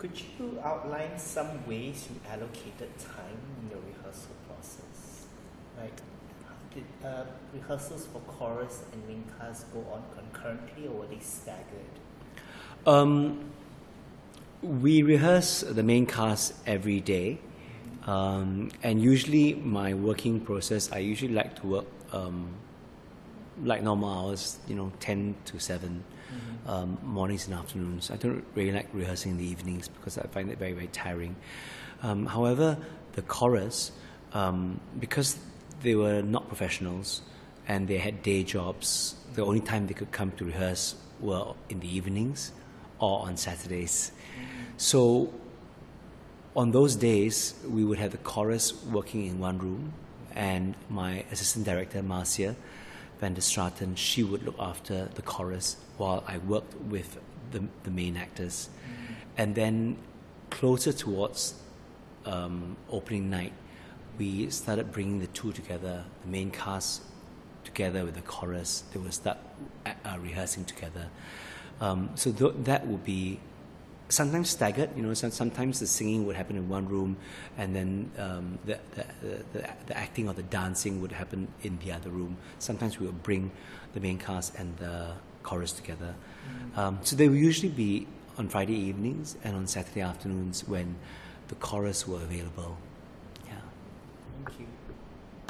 Could you outline some ways you allocated time in your rehearsal process? Like, did rehearsals for chorus and main cast go on concurrently, or were they staggered? We rehearse the main cast every day, and usually my working process, I usually like to work like normal hours, 10 to 7, mornings and afternoons. I don't really like rehearsing in the evenings because I find it very, very tiring. However, the chorus, because they were not professionals and they had day jobs, the only time they could come to rehearse were in the evenings or on Saturdays. So on those days, we would have the chorus working in one room, and my assistant director, Marcia van der Straten, she would look after the chorus while I worked with the main actors. And then closer towards opening night, we started bringing the two together, the main cast together with the chorus. They would start rehearsing together. So that would be sometimes staggered. Sometimes the singing would happen in one room, and then the acting or the dancing would happen in the other room. Sometimes we would bring the main cast and the chorus together. So they would usually be on Friday evenings and on Saturday afternoons when the chorus were available.